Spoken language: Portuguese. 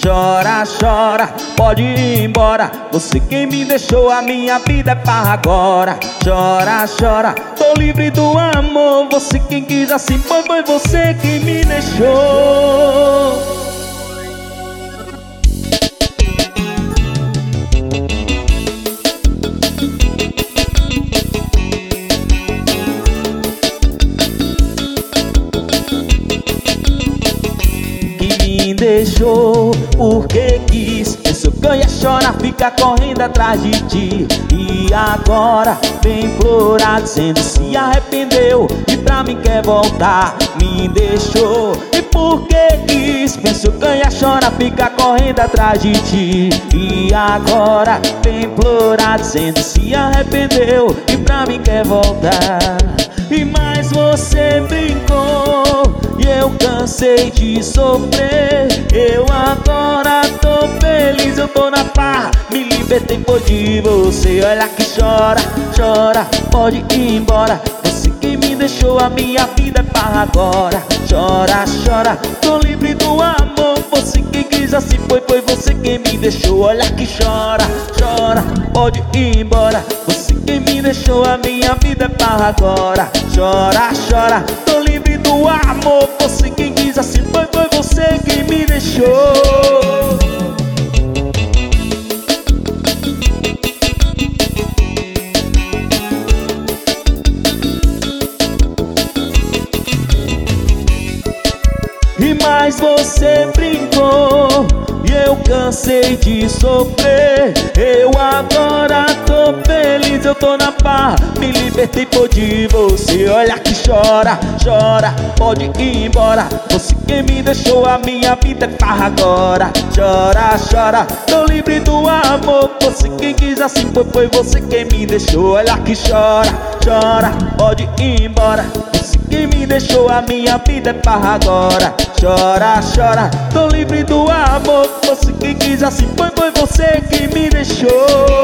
chora, chora, pode ir embora. Você quem me deixou, a minha vida é pra agora. Chora, chora, tô livre do amor. Você quem quis assim foi você quem me deixou. Deixou porque quis, pensou que eu ia chorar, fica correndo atrás de ti. E agora vem implorar, dizendo se arrependeu e pra mim quer voltar. Me deixou e porque quis, pensou que eu ia chorar, fica correndo atrás de ti. E agora vem implorar, dizendo se arrependeu e pra mim quer voltar. E mais você brincou e eu cansei de sofrer. Eu agora tô feliz, eu tô na farra, me libertei por de você. Olha que chora, chora, pode ir embora. Você quem me deixou, a minha vida é pra agora. Chora, chora, tô livre do amor. Você quem quis assim foi você quem me deixou. Olha que chora, chora, pode ir embora. Você quem me deixou, a minha vida é pra agora. Chora, chora, tô livre do amor. Você quem quis assim foi você quem me deixou. E mais você brincou e eu cansei de sofrer. Eu agora tô feliz, eu tô na farra, me libertei por de você. Olha que chora, chora, pode ir embora. Você quem me deixou, a minha vida é farra agora. Chora, chora, tô livre do amor. Você quem quis assim foi você quem me deixou. Olha que chora, chora, pode ir embora. Você quem me deixou, a minha vida é farra agora. Chora, chora, tô livre do amor. Você quem quis assim foi você quem me deixou.